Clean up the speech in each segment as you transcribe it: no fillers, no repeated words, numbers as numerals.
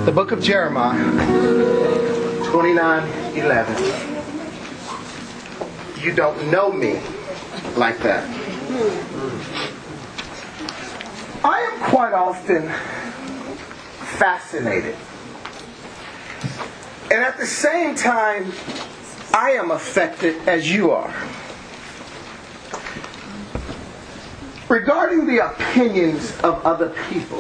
The book of Jeremiah, 29:11. You don't know me like that. I am quite often fascinated. And at the same time, I am affected as you are. Regarding the opinions of other people.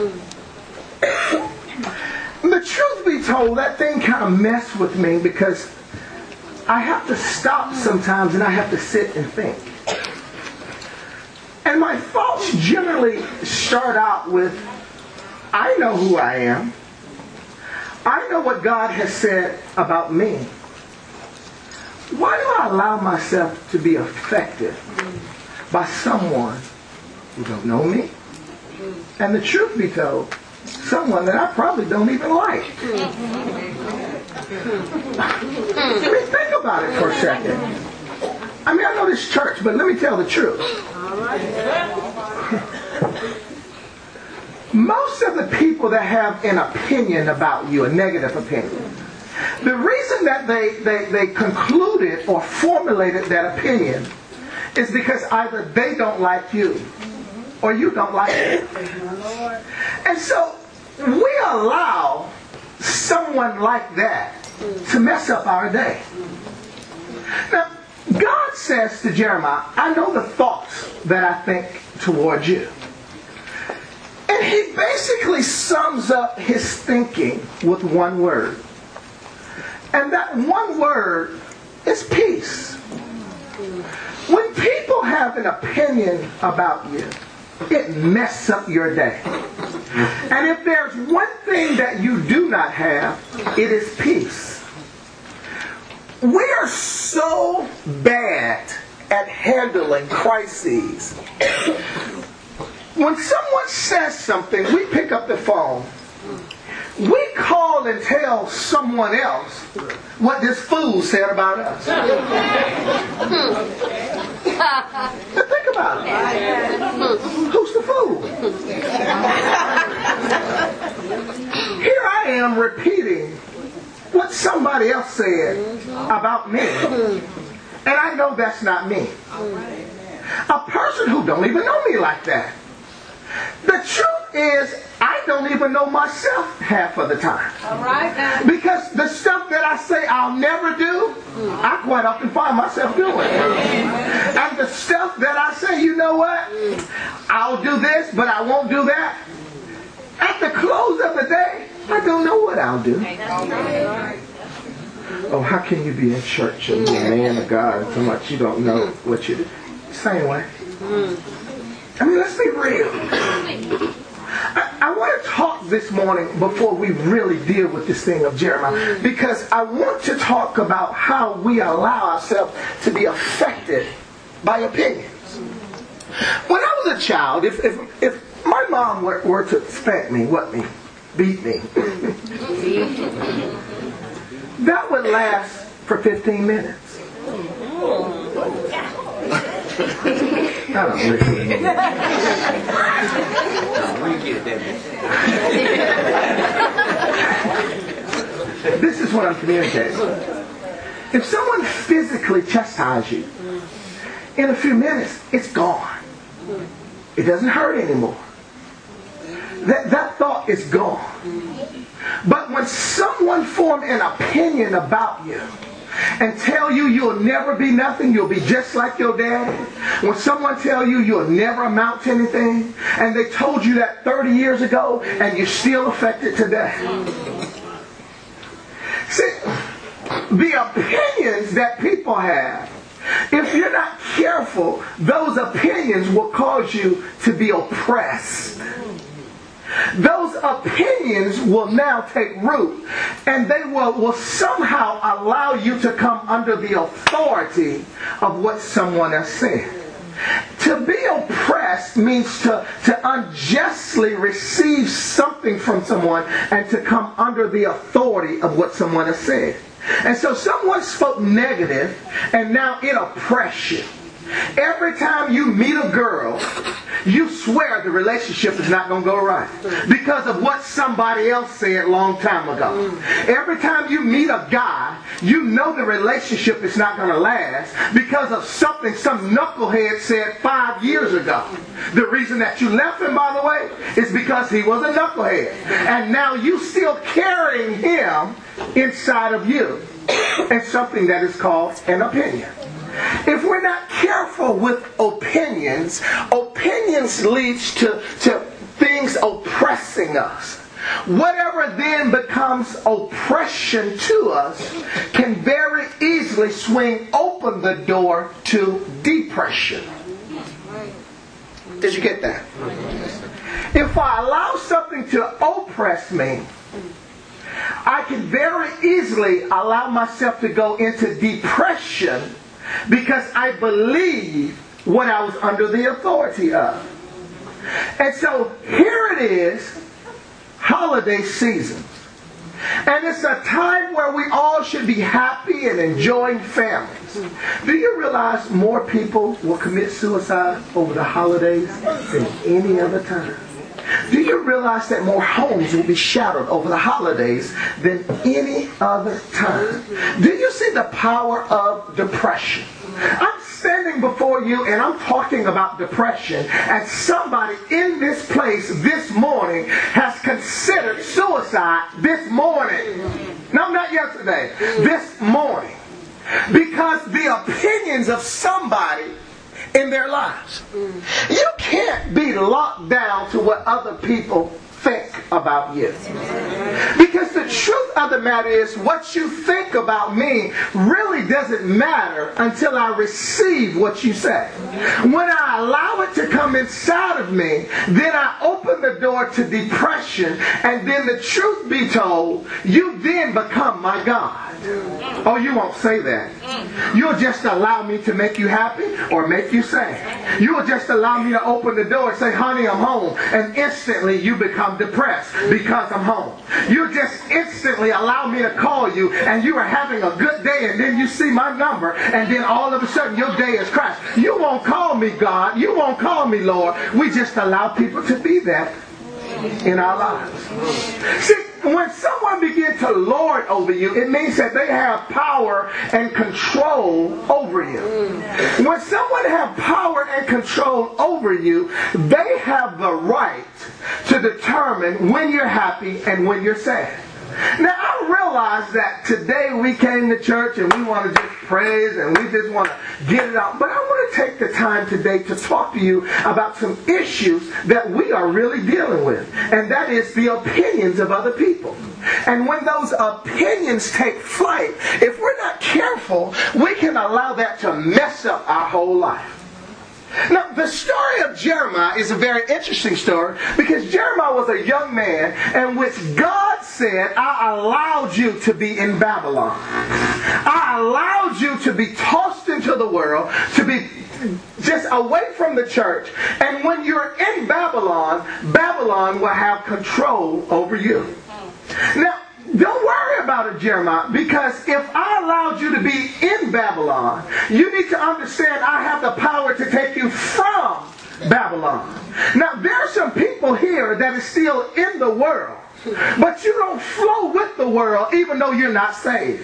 The truth be told, that thing kind of messed with me because I have to stop sometimes and I have to sit and think. And my thoughts generally start out with, I know who I am. I know what God has said about me. Why do I allow myself to be affected by someone who don't know me? And the truth be told, someone that I probably don't even like. Let me think about it for a second. I mean, I know this church, but let me tell the truth. Most of the people that have an opinion about you, a negative opinion, the reason that they concluded or formulated that opinion is because either they don't like you or you don't like them. And so we allow someone like that to mess up our day. Now, God says to Jeremiah, I know the thoughts that I think towards you. And he basically sums up his thinking with one word. And that one word is peace. When people have an opinion about you, it messes up your day. And if there's one thing that you do not have, it is peace. We are so bad at handling crises. When someone says something, we pick up the phone. We call and tell someone else what this fool said about us. Now think about it. Who's the fool? Here I am repeating what somebody else said about me. And I know that's not me. A person who don't even know me like that. The truth is, I don't even know myself half of the time. Because the stuff that I say I'll never do, I quite often find myself doing. And the stuff that I say, you know what? I'll do this, but I won't do that. At the close of the day, I don't know what I'll do. Oh, how can you be in church and be a man of God so much you don't know what you do? Same way. I mean, let's be real. I want to talk this morning before we really deal with this thing of Jeremiah, because I want to talk about how we allow ourselves to be affected by opinions. When I was a child, if my mom were to spank me, whip me, beat me, that would last for 15 minutes. I don't listen to me. This is what I'm communicating. If someone physically chastises you, in a few minutes, it's gone. It doesn't hurt anymore. That thought is gone. But when someone forms an opinion about you, and tell you you'll never be nothing, you'll be just like your daddy. When someone tell you you'll never amount to anything, and they told you that 30 years ago, and you're still affected today. See, the opinions that people have, if you're not careful, those opinions will cause you to be oppressed. Those opinions will now take root, and they will somehow allow you to come under the authority of what someone has said. To be oppressed means to unjustly receive something from someone and to come under the authority of what someone has said. And so someone spoke negative, and now it oppresses you. Every time you meet a girl, you swear the relationship is not going to go right because of what somebody else said a long time ago. Every time you meet a guy, you know the relationship is not going to last because of something some knucklehead said 5 years ago. The reason that you left him, by the way, is because he was a knucklehead. And now you still carrying him inside of you. And something that is called an opinion. If we're not careful with opinions leads to things oppressing us. Whatever then becomes oppression to us can very easily swing open the door to depression. Did you get that? If I allow something to oppress me, I can very easily allow myself to go into depression because I believe what I was under the authority of. And so here it is, holiday season. And it's a time where we all should be happy and enjoying families. Do you realize more people will commit suicide over the holidays than any other time? Do you realize that more homes will be shattered over the holidays than any other time? Do you see the power of depression? I'm standing before you and I'm talking about depression, and somebody in this place this morning has considered suicide this morning. No, not yesterday. This morning. Because the opinions of somebody in their lives. You can't be locked down to what other people think about you. Because the truth of the matter is, what you think about me really doesn't matter until I receive what you say. When I allow it to come inside of me, then I open the door to depression, and then the truth be told, you then become my God. Oh, you won't say that. You'll just allow me to make you happy or make you sad. You'll just allow me to open the door and say, honey, I'm home. And instantly you become depressed because I'm home. You just instantly allow me to call you and you are having a good day, and then you see my number and then all of a sudden your day is crashed. You won't call me God. You won't call me Lord. We just allow people to be that in our lives. See, when someone begins to lord over you, it means that they have power and control over you. When someone has power and control over you, they have the right to determine when you're happy and when you're sad. Now, I realize that today we came to church and we want to just praise and we just want to get it out. But I want to take the time today to talk to you about some issues that we are really dealing with. And that is the opinions of other people. And when those opinions take flight, if we're not careful, we can allow that to mess up our whole life. Now, the story of Jeremiah is a very interesting story because Jeremiah was a young man in which God said, I allowed you to be in Babylon. I allowed you to be tossed into the world, to be just away from the church. And when you're in Babylon, Babylon will have control over you. Now, don't worry about it, Jeremiah, because if I allowed you to be in Babylon, you need to understand I have the power to take you from Babylon. Now, there are some people here that are still in the world, but you don't flow with the world even though you're not saved.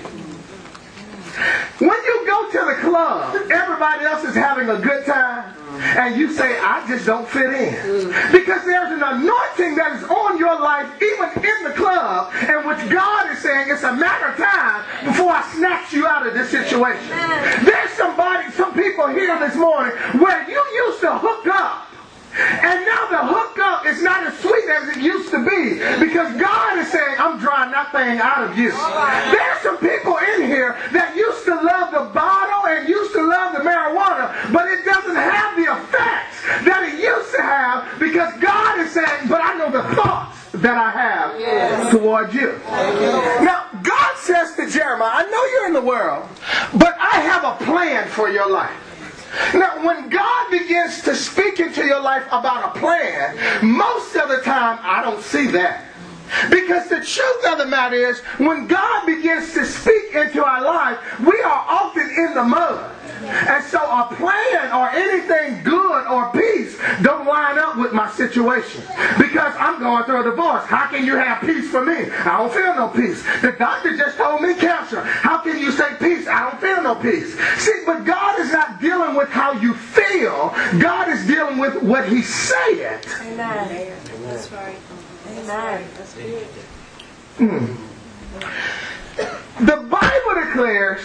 When you go to the club, everybody else is having a good time, and you say, I just don't fit in. Because there's an anointing that is on your life, even in the club, in which God is saying it's a matter of time before I snatch you out of this situation. There's some people here this morning where you used to hook up, and now the hookup is not as sweet as it used to be because God is saying, I'm drawing that thing out of you. There's some people in here that used to love the bottle and used to love the marijuana, but it doesn't have the effects that it used to have because God is saying, but I know the thoughts that I have towards you. Now, God says to Jeremiah, I know you're in the world, but I have a plan for your life. Now, when God begins to speak into your life about a plan, most of the time I don't see that. Because the truth of the matter is, when God begins to speak into our life, we are often in the mud. And so a plan or anything good or peace don't line up with my situation. Because I'm going through a divorce. How can you have peace for me? I don't feel no peace. The doctor just told me cancer. How can you say peace? I don't feel no peace. See, but God is not dealing with how you feel. God is dealing with what He said. Amen. That's right. Amen. That's good. The Bible declares,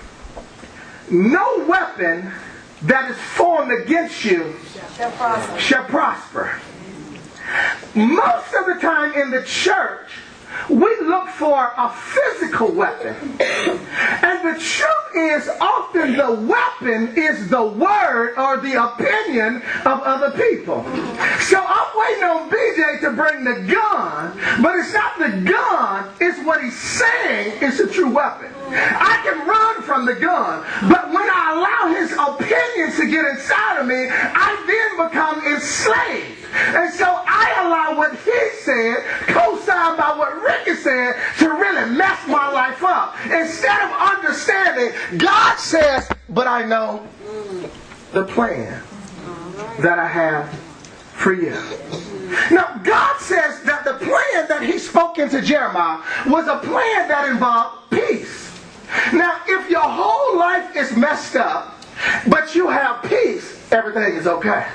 no weapon that is formed against you shall prosper. Most of the time in the church, we look for a physical weapon. And the truth is, often the weapon is the word or the opinion of other people. So I'm waiting on BJ to bring the gun, but it's not the gun, it's what he's saying is the true weapon. I can run from the gun, but when I allow his opinions to get inside of me, I then become enslaved. And so I allow what he said, co-signed by what Ricky said, to really mess my life up. Instead of understanding, God says, but I know the plan that I have for you. Now, God says that the plan that He spoke into Jeremiah was a plan that involved peace. Now, if your whole life is messed up, but you have peace, everything is okay.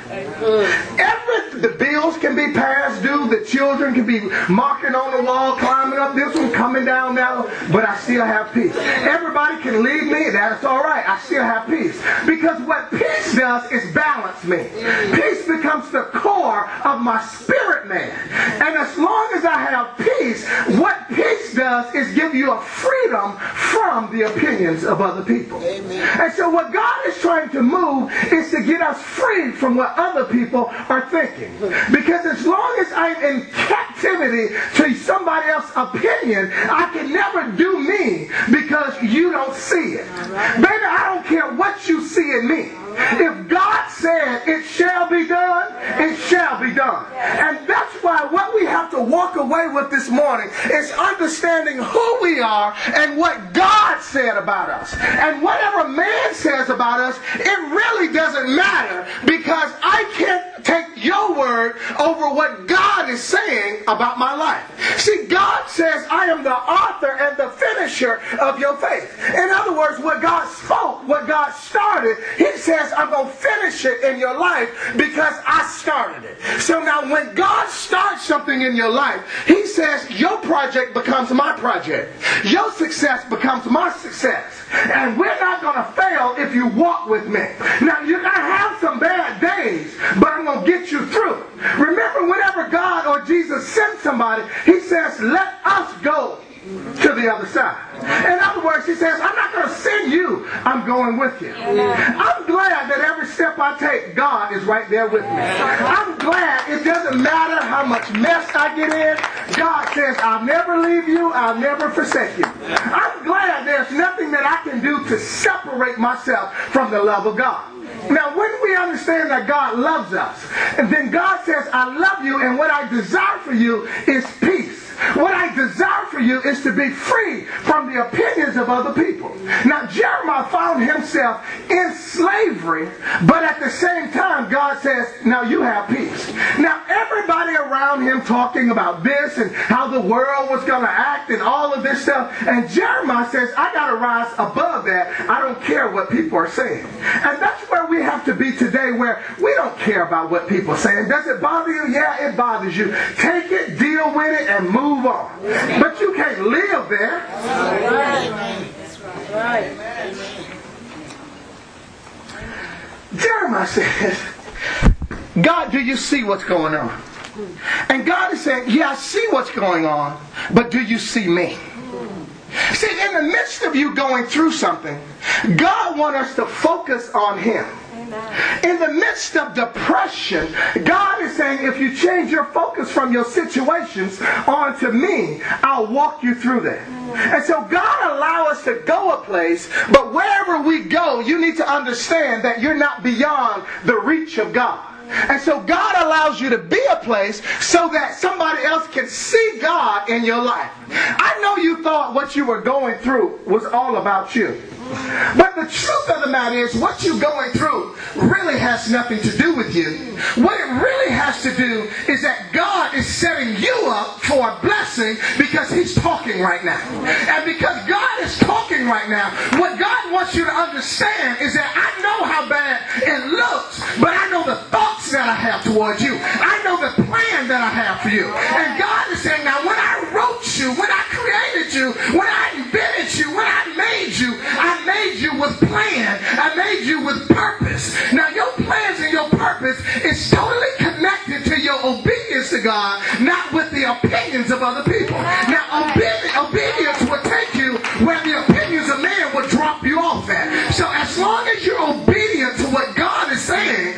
The bills can be past due. The children can be marking on the wall, climbing up this one, coming down that one, but I still have peace. Everybody can leave me. That's all right. I still have peace. Because what peace does is balance me. Peace becomes the core of my spirit man. And as long as I have peace, what peace does is give you a freedom from the opinions of other people. Amen. And so what God is trying to move is to get us free from what other people are thinking. Because as long as I'm in captivity to somebody else's opinion, I can never do me because you don't see it. Baby, I don't care what you see in me. If God said it shall be done, it shall be done. And that's why what we have to walk away with this morning is understanding who we are and what God said about us. And whatever man says about us, it really doesn't matter, because I can't take your word over what God is saying about my life. See, God says I am the author and the finisher of your faith. In other words, what God spoke, what God started, He says I'm going to finish it in your life because I started it. So now when God starts something in your life, He says your project becomes my project. Your success becomes my success. And we're not going to fail if you walk with me. Now, you're going to have some bad days, but I'm going to get you through. Remember, whenever God or Jesus sends somebody, He says, let us go to the other side. In other words, He says, I'm not going to send you, I'm going with you. I'm glad that every step I take, God is right there with me. I'm glad it doesn't matter how much mess I get in, God says, I'll never leave you, I'll never forsake you. I'm glad there's nothing that I can do to separate myself from the love of God. Now, when we understand that God loves us, and then God says, I love you, and what I desire for you is peace. What I desire for you is to be free from the opinions of other people. Now, Jeremiah found himself in slavery, but at the same time, God says, now you have peace. Now, everybody around him talking about this and how the world was going to act and all of this stuff. And Jeremiah says, I got to rise above that. I don't care what people are saying. And that's where we have to be today, where we don't care about what people are saying. Does it bother you? Yeah, it bothers you. Take it, deal with it, and move on. But you can't live there. That's right. Jeremiah says, God, do you see what's going on? And God is saying, yeah, I see what's going on, but do you see me? See, in the midst of you going through something, God wants us to focus on Him. In the midst of depression, God is saying, if you change your focus from your situations onto me, I'll walk you through that. And so God allows us to go a place, but wherever we go, you need to understand that you're not beyond the reach of God. And so God allows you to be a place so that somebody else can see God in your life. I know you thought what you were going through was all about you. But the truth of the matter is, what you're going through really has nothing to do with you. What it really has to do is that God is setting you up for a blessing because He's talking right now. And because God is talking right now, what God wants you to understand is that I know how bad it looks, but I know the thoughts that I have towards you. I know the plan that I have for you. And God is saying, now when I wrote you, when I created you, when I invented you, when I made you with plan. I made you with purpose. Now your plans and your purpose is totally connected to your obedience to God, not with the opinions of other people. Now obedience will take you where the opinions of man will drop you off at. So as long as you're obedient to what God is saying,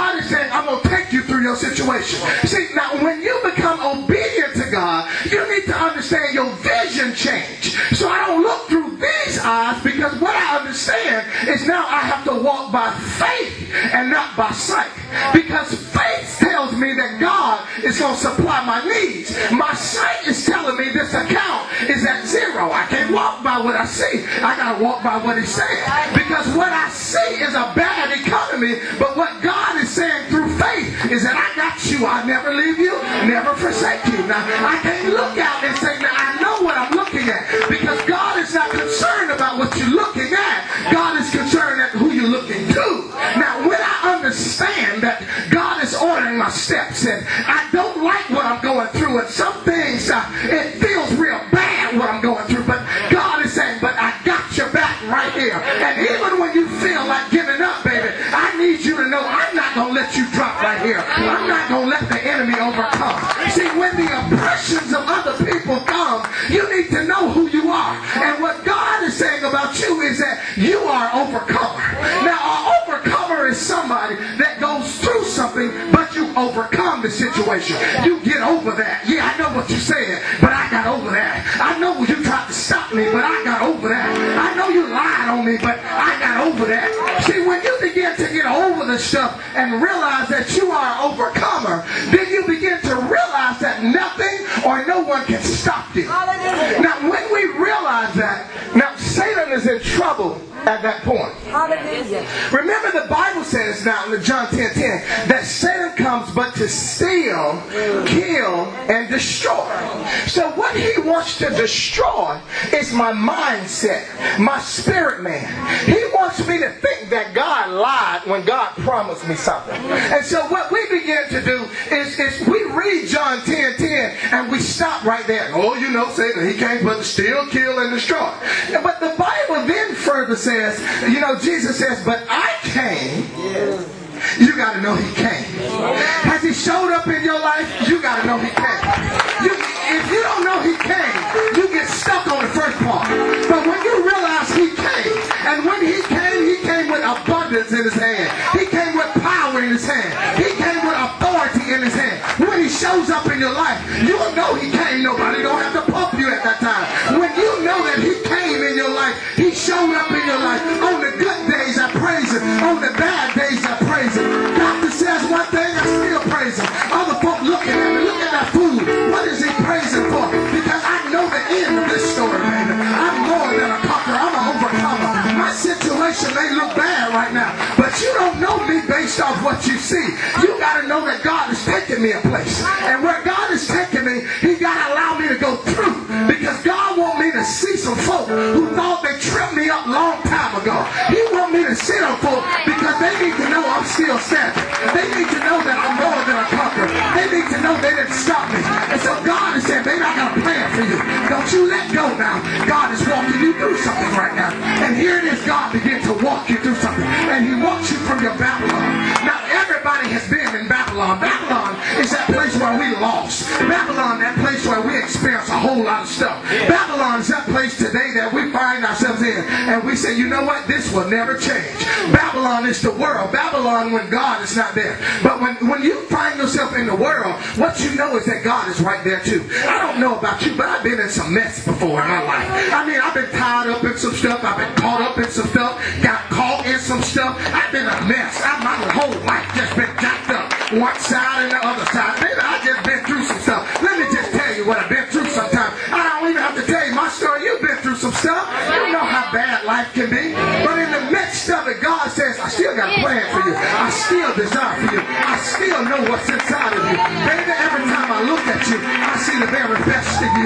I'm going to take you through your situation. See, now when you become obedient to God, you need to understand your vision change. So I don't look through these eyes, because what I understand is now I have to walk by faith and not by sight. Because faith tells me that God is going to supply my needs. My sight is telling me this account is at zero. I can't walk by what I see. I got to walk by what He's saying. Because what I see is a bad economy, but what God is saying through faith is that I got you. I'll never leave you, never forsake you. Now, I can't look out and say, now I know what I'm looking at, because God is not concerned about what you're looking at. God is concerned at who you're looking to. Now, when I understand that God is ordering my steps, and I don't like what I'm going through, and some things, it feels real bad what I'm going through, but God is saying, but I got your back right here. And even when you feel like giving up, baby, I need you to know I'm not going to let you drop right here. I'm not going to let the enemy overcome. See, when the oppressions of other people come, you need to know who you are. And what God is saying about you is that you are an overcomer. Now, an overcomer is somebody that goes through something, but you overcome the situation. You get over that. Yeah, I know what you said, but I got over that. I know you tried to stop me, but I got over that. I know you lied on me, but I got over that. See, when you begin to get over the stuff and realize that you are an overcomer, then you begin to realize that nothing or no one can stop you. Hallelujah. Now, when we realize that, now Satan is in trouble at that point. Hallelujah. Remember, the Bible says now in John 10:10 that Satan comes but to steal, kill, and destroy. So what he wants to destroy is my mindset, my spirit man. He wants me to think that God lied when God promised me something. And so what we begin to do is we read John 10:10 and we stop right there. Oh, you know, Satan, he came but to steal, kill, and destroy. But the Bible then further says, you know, Jesus says, but I came. You got to know He came. Has He showed up in your life? You got to know He came. If you don't know He came, you get stuck on the first part. But when you realize He came, and when He came with abundance in His hand. He came with power in His hand. He came with authority in His hand. When He shows up in your life, you'll know He came. Nobody don't have to pump you at that time. When you know that He came in your life, He showed up in your life. On the good days, I praise Him. On the bad days, I praise Him. Doctor says one thing, I still praise Him. Other folk looking at me, look at that food. What is he praising for? Because I know the end of this story, baby. I'm more than a conqueror. I'm an overcomer. My situation may look bad right now, but you don't know me based off what you see. You got to know that God is taking me a place. And where God is taking me, He got to allow me to go through. Because God wants me to see some folk who thought they tripped me up long time ago. He wants me to see them folk because they need to know I'm still standing. They need to know that I'm more than a conqueror. They need to know they didn't stop me. And so God is saying, baby, I got a plan for you. Don't you let go now. God is walking you through something right now. And here it is, God begins to walk you through something. And He walks you from your Babylon. Now, everybody has been in Babylon. Babylon is that place where we lost. Babylon, that place where we experience a whole lot of stuff. Babylon is that place today that we find ourselves in. And we say, you know what? This will never change. Babylon is the world. Babylon when God is not there. But when you find yourself in the world, what you know is that God is right there too. I don't know about you, but I've been in some mess before in my life. I mean, I've been tied up in some stuff. I've been caught up in some stuff. Got caught in some stuff. I've been a mess. My whole life just been jacked up. One side and the other side. Maybe I just been through some stuff. Let me just tell you what I've been through sometimes. I don't even have to tell you my story. You've been through some stuff. You know how bad life can be.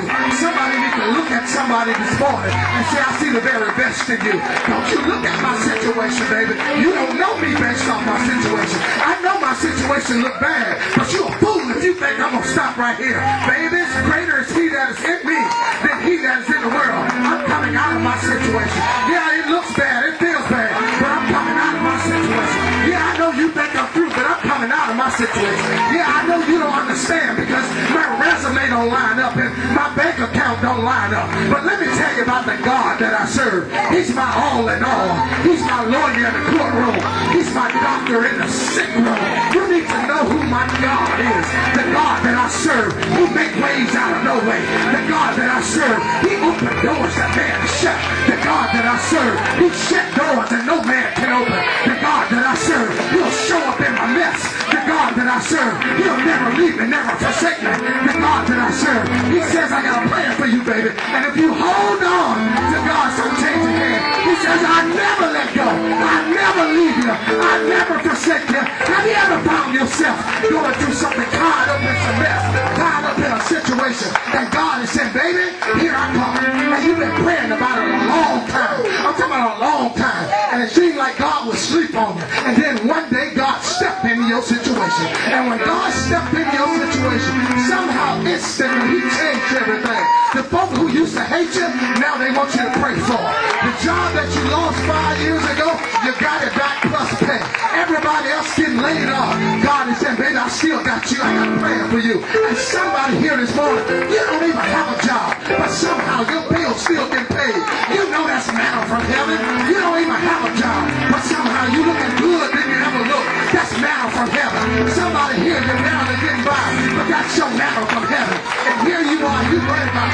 you. Somebody needs to look at somebody this morning and say, I see the very best in you. Don't you look at my situation, baby. You don't know me based off my situation. I know my situation look bad, but you a fool if you think I'm going to stop right here. Baby, greater is he that is in me than he that is in the world. I'm coming out of my situation. Yeah, it looks bad. It feels bad, but I'm coming out of my situation. Yeah, I know you think I'm through, but I'm coming out of my situation. Yeah, I know you don't understand because my resume don't line up and my bank account don't line up. But let me tell you about the God that I serve. He's my all in all. He's my lawyer in the courtroom. He's my doctor in the sick room. You need to know who my God is. The God that I serve. He makes ways out of no way. The God that I serve. He opens doors that man shut. The God that I serve. He shut doors that no man can open. The God that I serve. He'll show up in my mess. The God that I serve. He'll never leave me, never forsake me. The God that I serve. He says, I got a plan for you, baby. And if you hold on to God's unchanging hand, he says, I never let go. I never leave you. I never forsake you. Have you ever found yourself going through something, tied up in some mess, tied up in a situation, and God has said, baby, here I come. And you've been praying about it a long time. I'm talking about a long time. And it seemed like God would sleep on you. And then one day God stepped into your situation. And when God stepped into your situation, somehow instantly he changed everything. The folk who used to hate you, now they want you to pray for. The job that you lost 5 years ago, you got it back plus pay. Everybody else getting laid off. God is saying, baby, I still got you. I got a plan for you. And somebody here this morning, you don't even have a job, but somehow your bills still get paid. You know that's manna from heaven. You don't even have a job, but somehow you looking good than you ever look. That's manna from heaven. Somebody here, you're down and getting by, but that's your manna from heaven. And here you are, you worried about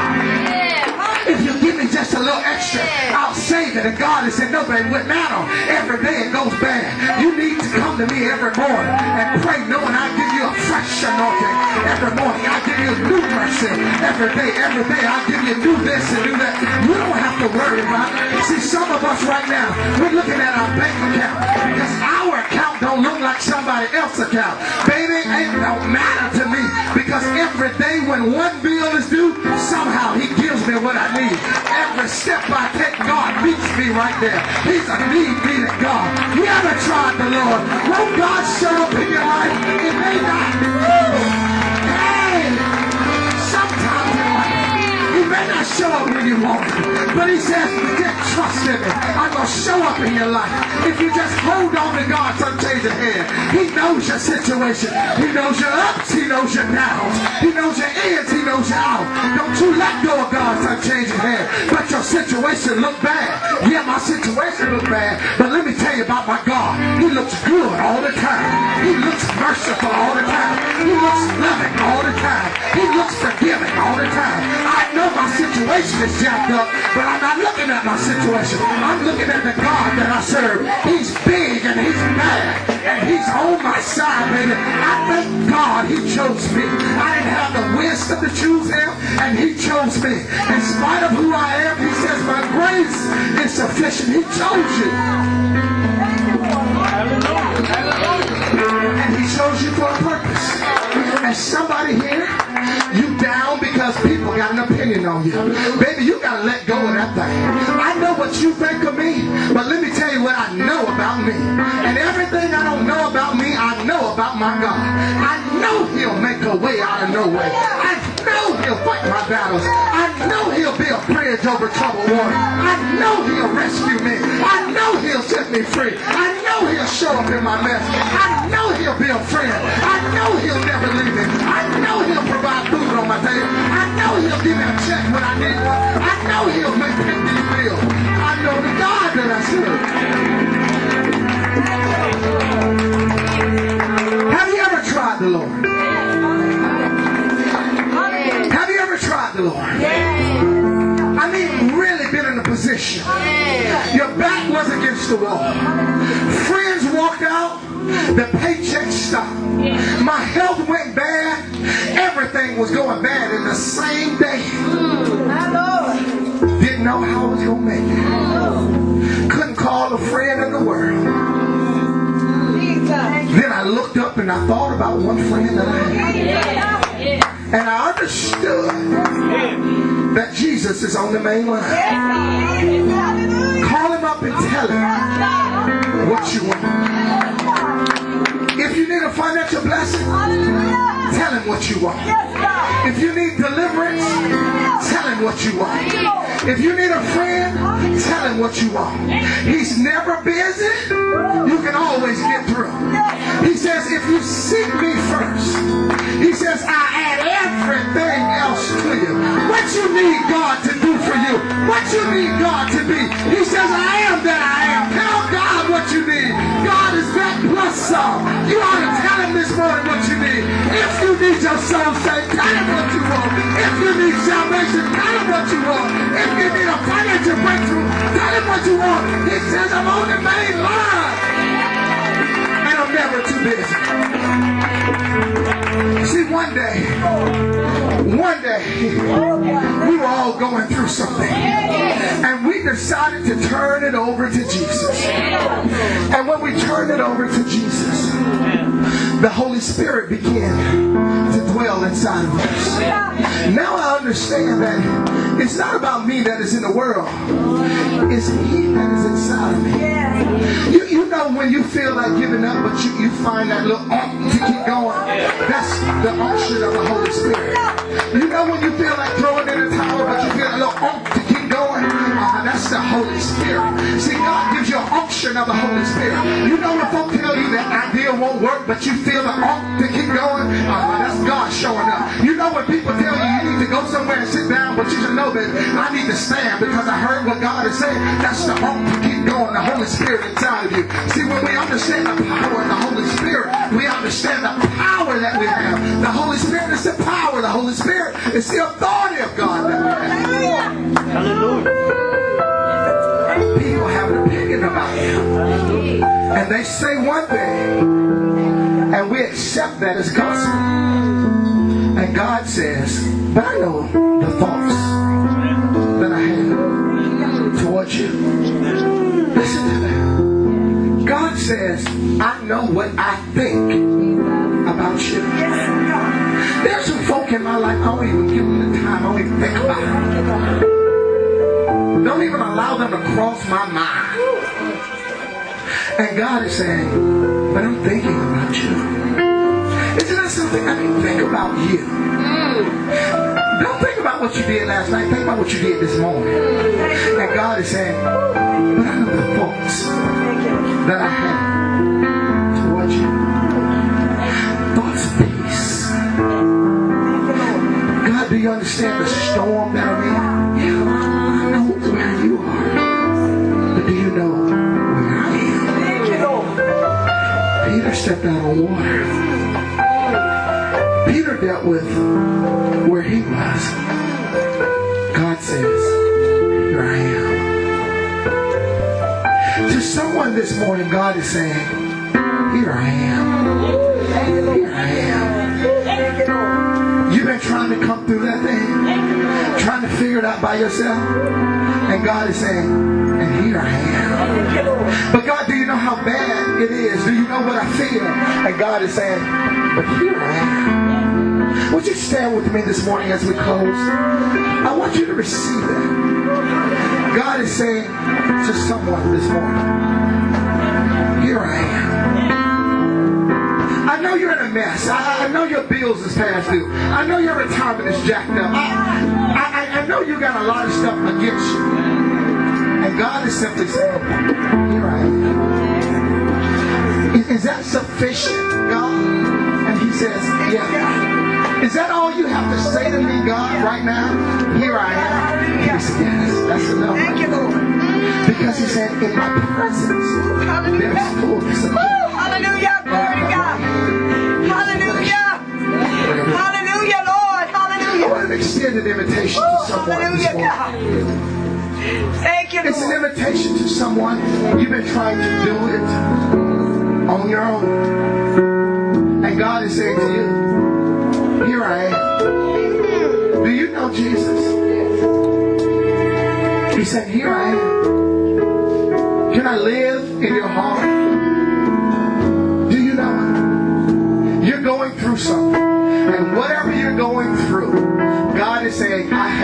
if you give me just a little extra, I'll save it. And God has said, no, baby, with manna, every day it goes bad. You need to come to me every morning and pray knowing I give you a fresh anointing. Every morning I give you a new mercy. Every day I give you new this and new that. You don't have to worry about it. See, some of us right now, we're looking at our bank account because our account don't look like somebody else's account. Baby, it don't matter to me because every day when one bill is due, somehow he gives me what I need. Every step I take, God meets me right there. He's a need-meeting God. You ever tried the Lord? Won't God show up in your life? It may not. Hey! Sometimes in life, he may not show up when you want him. But he says, get trust in me. I'm going to show up in your life. If you just hold on to God's unchanging hand, he knows your situation. He knows your ups. He knows your downs. He knows your ins. He knows your outs. Don't you let go of God's unchanging hand. But your situation look bad. Yeah, my situation look bad. But let me tell you about my God. He looks good all the time. He looks merciful all the time. He looks loving all the time. He looks forgiving all the time. I know my situation is jacked up, but I'm not looking at my situation. I'm looking at the God that I serve. He's big and he's bad. And he's on my side, baby. I thank God he chose me. I didn't have the wisdom to choose him, and he chose me. In spite of who I am, he says, my grace is sufficient. He chose you. And he chose you for a purpose. And somebody here, you down because people got an opinion on you. Baby, you got to let go of that thing. I know what you think of me, but let me tell you what I know about me. And everything I don't know about me, I know about my God. I know he'll make a way out of no way. I know he'll fight my battles. I know he'll be a bridge over troubled water. I know he'll rescue me. I know he'll set me free. I know he'll show up in my mess. I know he'll be a friend. I know he'll never leave me. I know he'll provide food on my table. I know he'll give me a check when I need one. I know he'll make me these bills. I know the God that I serve. Have you ever tried the Lord? Have you ever tried the Lord? I mean, really been in a position. Your back was against the wall. Friends walked out. The paycheck stopped. My health went bad. Everything was going bad in the same day. Didn't know how I was going to make it. Couldn't call a friend in the world. Then I looked up and I thought about one friend that I had. And I understood that Jesus is on the main line. Call him up and tell him what you want. If you need a financial blessing, tell him what you want. If you need deliverance, tell him what you want. If you need a friend, tell him what you want. He's never busy. You can always get through. He says, if you seek me first, he says, I add everything else to you. What you need God to do for you, what you need God to be. He says, I am that I am. Tell God what you need. God is that plus some. You ought to tell him this morning what you need. If you need your soul saved, tell him what you want. If you need salvation, tell him what you want. If you need a financial breakthrough, tell him what you want. He says, I'm on the main line. And I'm never too busy. See, one day, we were all going through something. And we decided to turn it over to Jesus. And when we turned it over to Jesus, the Holy Spirit began to dwell inside of us. Now I understand that it's not about me that is in the world. It's He that is inside of me. You know when you feel like giving up, but you find that little to keep going. That's the unction of the Holy Spirit. You know when you feel like throwing in the towel, but you feel a little to keep going. That's the Holy Spirit. See, God gives you an unction of the Holy Spirit. You know when folk tell you that idea won't work, but you feel the to keep going. That's God showing up. You know when people tell you you need to go somewhere and sit down, but you should know that I need to stand because I heard what God is saying. That's the to keep going. The Holy Spirit inside of you. See, when we understand the power of the Holy Spirit, we understand the power that we have. The Holy Spirit is the power. The Holy Spirit is the authority of God that we have. Hallelujah. People have an opinion about Him. And they say one thing, and we accept that as gospel. And God says, but I know the thoughts that I have towards you. Listen to that. God says, I know what I think about you. There's some folk in my life, I don't even give them the time, I don't even think about them. Don't even allow them to cross my mind. And God is saying, but I'm thinking about you. Isn't that something? I mean, think about you. Don't think about what you did last night. Think about what you did this morning. And God is saying, but I know the thoughts that I have towards you. Thoughts of peace. God, do you understand the storm that I'm in? Yeah, I know where you are. But do you know where I am? Peter stepped out on water. Peter dealt with where he was. God says, here I am. To someone this morning, God is saying, here I am. Here I am. You've been trying to come through that thing, trying to figure it out by yourself. And God is saying, and here I am. But God, do you know how bad it is? Do you know what I feel? And God is saying, but here I am. Would you stand with me this morning as we close? I want you to receive that. God is saying to someone this morning, here I am. I know you're in a mess. I know your bills is past due. I know your retirement is jacked up. I know you got a lot of stuff against you. And God is simply saying, here I am. Is that sufficient, God? And He says, yeah. Is that all you have to say to me, God, right now? Here I am. He said, yes, that's enough. Thank you, Lord. Because He said, in my presence, there's fullness of joy. Hallelujah. Glory to God. Hallelujah. Hallelujah, Lord. Hallelujah. I want an extended invitation to someone this morning. Thank you, Lord. It's an invitation to someone. You've been trying to do it on your own. And God is saying to you, here I am. Do you know Jesus? He said, here I am. Can I live in your heart? Do you know? You're going through something. And whatever you're going through,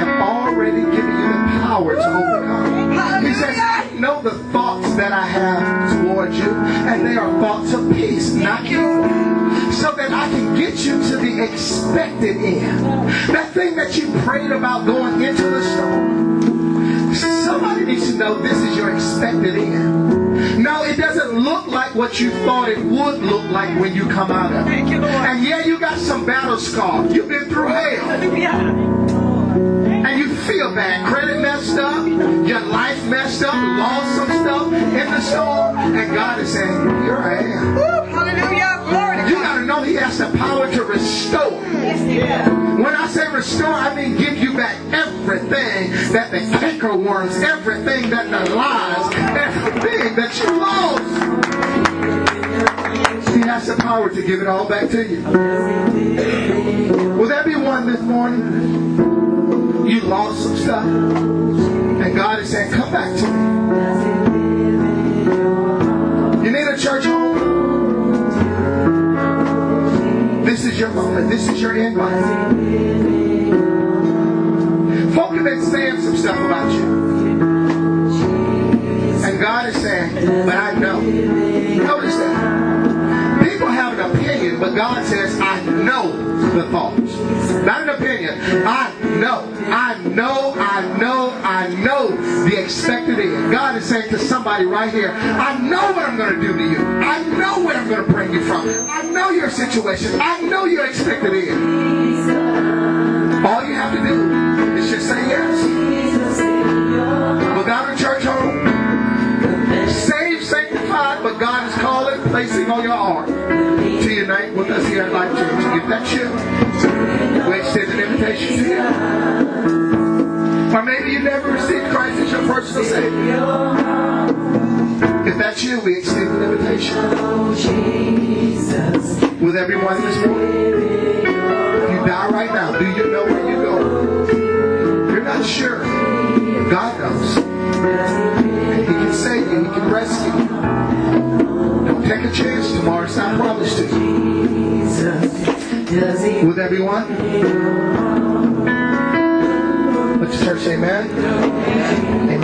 have already given you the power to overcome. He says, I know the thoughts that I have towards you, and they are thoughts of peace, not evil, so that I can get you to the expected end. That thing that you prayed about going into the storm. Somebody needs to know this is your expected end. No, it doesn't look like what you thought it would look like when you come out of it. And yeah, you got some battle scars. You've been through hell. And you feel bad. Credit messed up. Your life messed up. Lost some stuff in the storm. And God is saying, here I am. Hallelujah. Glory to God. You got to know He has the power to restore. When I say restore, I mean give you back everything that the cankerworms, everything that the lies, everything that you lost. He has the power to give it all back to you. Will there be one this morning? You lost some stuff. And God is saying, come back to me. You need a church home? This is your moment. This is your invite. Folk have been saying some stuff about you. And God is saying, but I know. Notice that. People have an opinion, but God says, I know the thoughts. Not an opinion. I know the expected end. God is saying to somebody right here, I know what I'm going to do to you. I know where I'm going to bring you from. I know your situation. I know your expected end. All you have to do is just say yes. Without a church home, saved, sanctified, but God is calling, placing on your heart to unite with us here at Life Church. If that's you, we extend an invitation to you. Or maybe you never received Christ as your personal Savior. If that's you, we extend an invitation. With everyone this morning, if you die right now, do you know where you're going? You're not sure. God knows. And He can save you. He can rescue you. Don't take a chance. Tomorrow's not promised to you. With everyone, let the church say amen. Amen.